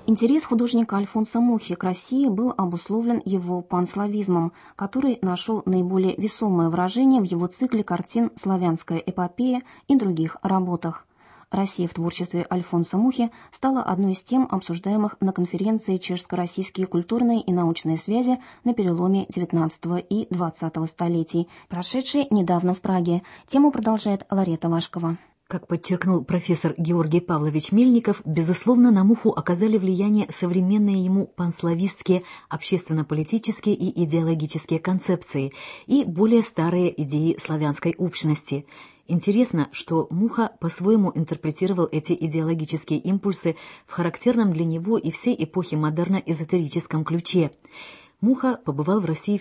Интерес художника Альфонса Мухи к России был обусловлен его панславизмом, который нашел наиболее весомое выражение в его цикле картин «Славянская эпопея» и других работах. Россия в творчестве Альфонса Мухи стала одной из тем, обсуждаемых на конференции «Чешско-российские культурные и научные связи» на переломе XIX и XX столетий, прошедшей недавно в Праге. Тему продолжает Ларета Вашкова. Как подчеркнул профессор Георгий Павлович Мельников, безусловно, на Муху оказали влияние современные ему панславистские общественно-политические и идеологические концепции и более старые идеи славянской общности. Интересно, что Муха по-своему интерпретировал эти идеологические импульсы в характерном для него и всей эпохи модерна эзотерическом ключе. Муха побывал в России в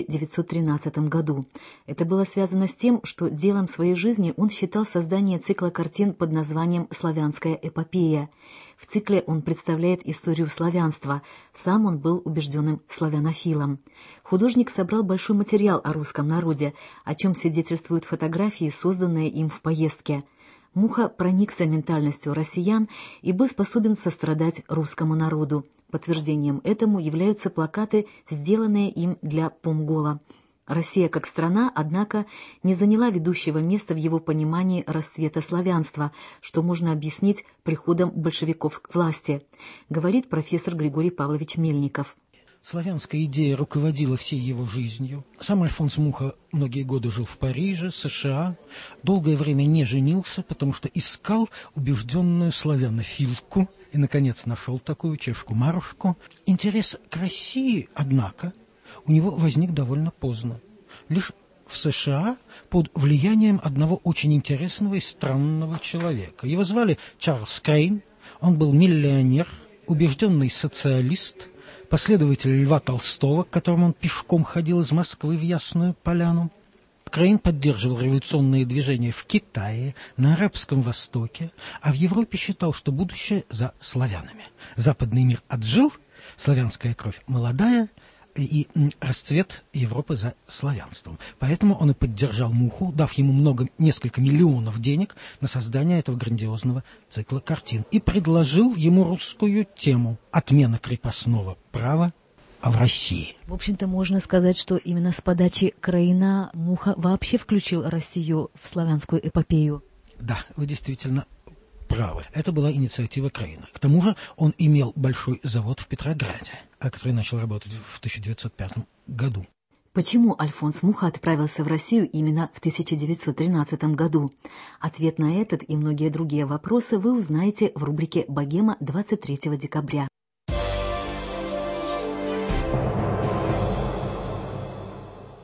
1913 году. Это было связано с тем, что делом своей жизни он считал создание цикла картин под названием «Славянская эпопея». В цикле он представляет историю славянства. Сам он был убежденным славянофилом. Художник собрал большой материал о русском народе, о чем свидетельствуют фотографии, созданные им в поездке. Муха проникся ментальностью россиян и был способен сострадать русскому народу. Подтверждением этому являются плакаты, сделанные им для Помгола. Россия как страна, однако, не заняла ведущего места в его понимании расцвета славянства, что можно объяснить приходом большевиков к власти, говорит профессор Григорий Павлович Мельников. Славянская идея руководила всей его жизнью. Сам Альфонс Муха многие годы жил в Париже, США, долгое время не женился, потому что искал убежденную славянофилку и, наконец, нашел такую чешку-марушку. Интерес к России, однако, у него возник довольно поздно. Лишь в США под влиянием одного очень интересного и странного человека. Его звали Чарльз Крейн, он был миллионер, убежденный социалист, последователь Льва Толстого, к которому он пешком ходил из Москвы в Ясную Поляну. Крейн поддерживал революционные движения в Китае, на Арабском Востоке, а в Европе считал, что будущее за славянами. Западный мир отжил, славянская кровь молодая, и расцвет Европы за славянством. Поэтому он и поддержал Муху, дав ему несколько миллионов денег на создание этого грандиозного цикла картин. И предложил ему русскую тему «Отмена крепостного права в России». В общем-то, можно сказать, что именно с подачи Крейна Муха вообще включил Россию в славянскую эпопею. Да, вы действительно правы. Это была инициатива Крейна. К тому же он имел большой завод в Петрограде, который начал работать в 1905 году. Почему Альфонс Муха отправился в Россию именно в 1913 году? Ответ на этот и многие другие вопросы вы узнаете в рубрике «Богема» 23 декабря.